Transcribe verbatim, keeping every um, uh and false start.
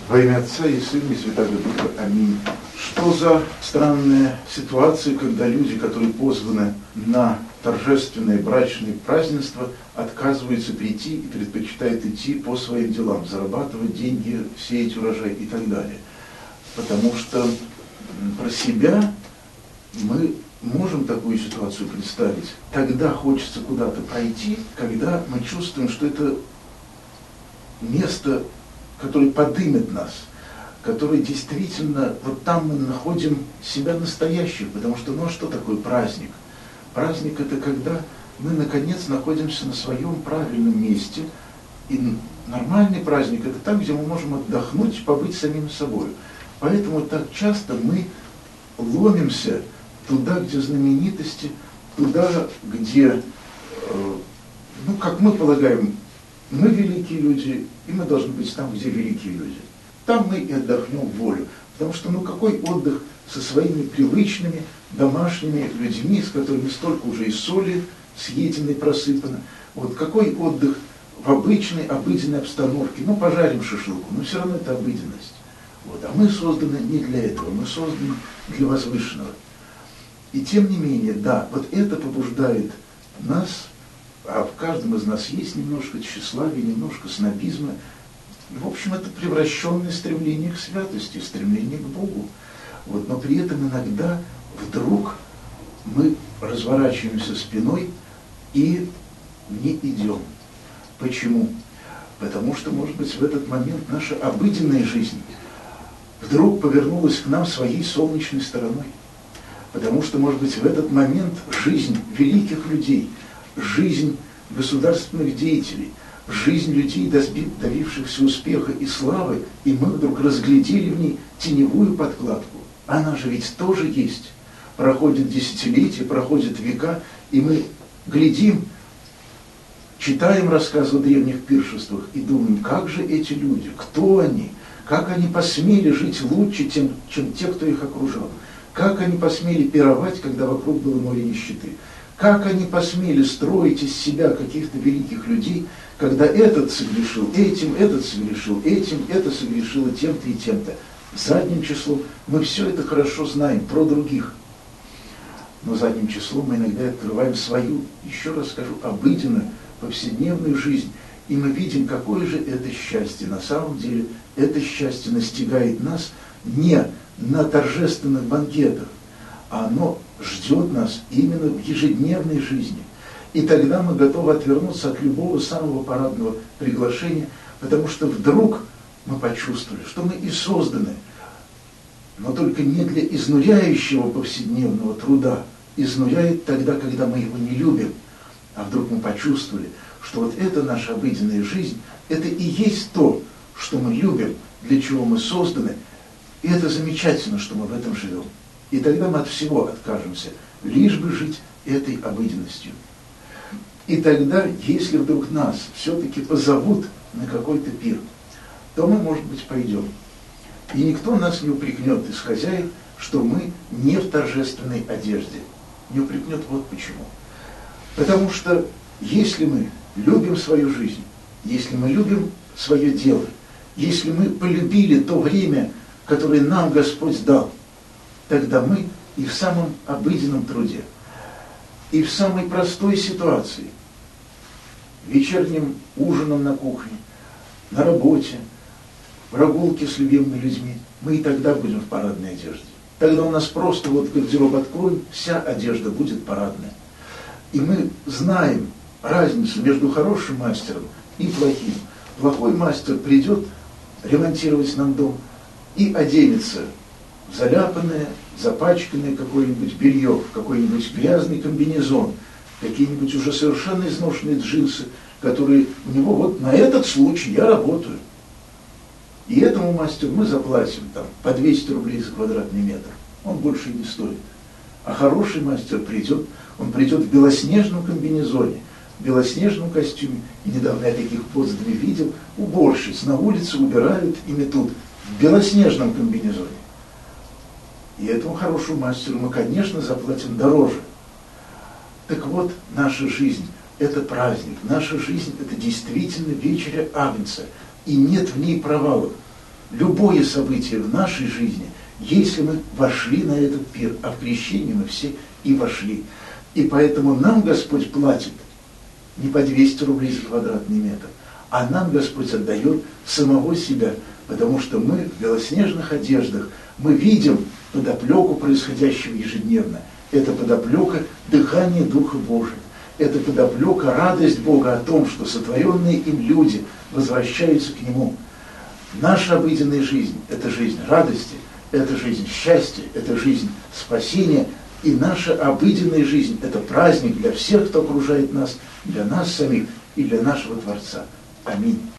Во имя Отца и Сына и Святого Духа. Аминь. Что за странная ситуация, когда люди, которые позваны на торжественное брачное празднество, отказываются прийти и предпочитают идти по своим делам, зарабатывать деньги, сеять урожай и так далее. Потому что про себя мы можем такую ситуацию представить. Тогда хочется куда-то пройти, когда мы чувствуем, что это место, которое подымет нас, которое действительно, вот там мы находим себя настоящих, потому что, ну а что такое праздник? Праздник — это когда мы, наконец, находимся на своем правильном месте, и нормальный праздник — это там, где мы можем отдохнуть, побыть самим собой. Поэтому так часто мы ломимся туда, где знаменитости, туда, где, ну, как мы полагаем, мы великие люди, и мы должны быть там, где великие люди. Там мы и отдохнем в волю. Потому что, ну, какой отдых со своими привычными домашними людьми, с которыми столько уже и соли съедено и просыпано. Вот какой отдых в обычной, обыденной обстановке. Ну, пожарим шашлыку, но все равно это обыденность. Вот. А мы созданы не для этого, мы созданы для возвышенного. И тем не менее, да, вот это побуждает нас, а в каждом из нас есть немножко тщеславия, немножко снобизма. В общем, это превращенное стремление к святости, стремление к Богу. Вот, но при этом иногда вдруг мы разворачиваемся спиной и не идем. Почему? Потому что, может быть, в этот момент наша обыденная жизнь вдруг повернулась к нам своей солнечной стороной. Потому что, может быть, в этот момент жизнь великих людей, жизнь государственных деятелей, жизнь людей, добившихся успеха и славы, и мы вдруг разглядели в ней теневую подкладку. Она же ведь тоже есть. Проходят десятилетия, проходят века, и мы глядим, читаем рассказы о древних пиршествах и думаем, как же эти люди, кто они, как они посмели жить лучше, чем, чем те, кто их окружал, как они посмели пировать, когда вокруг было море нищеты, как они посмели строить из себя каких-то великих людей, когда этот согрешил этим, этот согрешил этим, это согрешило тем-то и тем-то. Задним числом мы все это хорошо знаем про других. Но задним числом мы иногда открываем свою, еще раз скажу, обыденную, повседневную жизнь. И мы видим, какое же это счастье. На самом деле это счастье настигает нас не на торжественных банкетах, а оно ждет нас именно в ежедневной жизни. И тогда мы готовы отвернуться от любого самого парадного приглашения, потому что вдруг мы почувствовали, что мы и созданы, но только не для изнуряющего повседневного труда. Изнуряет тогда, когда мы его не любим. А вдруг мы почувствовали, что вот эта наша обыденная жизнь, это и есть то, что мы любим, для чего мы созданы, и это замечательно, что мы в этом живем. И тогда мы от всего откажемся, лишь бы жить этой обыденностью. И тогда, если вдруг нас все-таки позовут на какой-то пир, то мы, может быть, пойдем. И никто нас не упрекнет из хозяев, что мы не в торжественной одежде. Не упрекнет вот почему. Потому что если мы любим свою жизнь, если мы любим свое дело, если мы полюбили то время, которое нам Господь дал, тогда мы и в самом обыденном труде, и в самой простой ситуации, вечерним ужином на кухне, на работе, прогулки с любимыми людьми, мы и тогда будем в парадной одежде. Тогда у нас просто вот гардероб откроем, вся одежда будет парадная. И мы знаем разницу между хорошим мастером и плохим. Плохой мастер придет ремонтировать нам дом и оденется в заляпанное, запачканное какое-нибудь белье, в какой-нибудь грязный комбинезон, какие-нибудь уже совершенно изношенные джинсы, которые у него вот на этот случай я работаю. И этому мастеру мы заплатим там, по двести рублей за квадратный метр. Он больше и не стоит. А хороший мастер придет, он придет в белоснежном комбинезоне, в белоснежном костюме. И недавно я таких подздвиг видел. Уборщиц на улице убирают и метут в белоснежном комбинезоне. И этому хорошему мастеру мы, конечно, заплатим дороже. Так вот, наша жизнь – это праздник. Наша жизнь – это действительно вечеря Агнца. И нет в ней провалов. любое событие в нашей жизни, если мы вошли на этот пир, а в крещении мы все и вошли. И поэтому нам Господь платит не по двести рублей за квадратный метр, а нам Господь отдает самого себя, потому что мы в белоснежных одеждах, мы видим подоплеку происходящего ежедневно. Это подоплека дыхания Духа Божия. Это подоплека радость Бога о том, что сотворенные им люди возвращаются к Нему. Наша обыденная жизнь – это жизнь радости, это жизнь счастья, это жизнь спасения. И наша обыденная жизнь – это праздник для всех, кто окружает нас, для нас самих и для нашего Творца. Аминь.